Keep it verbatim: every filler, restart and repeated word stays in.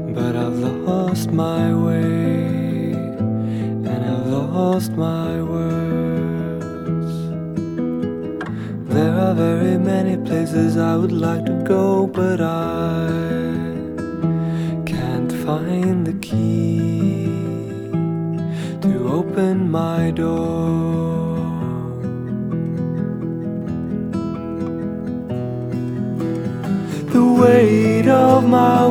but I've lost my way, and I've lost my words. There are very many places I would like to go, but I can't find the key to open my door. The weight of my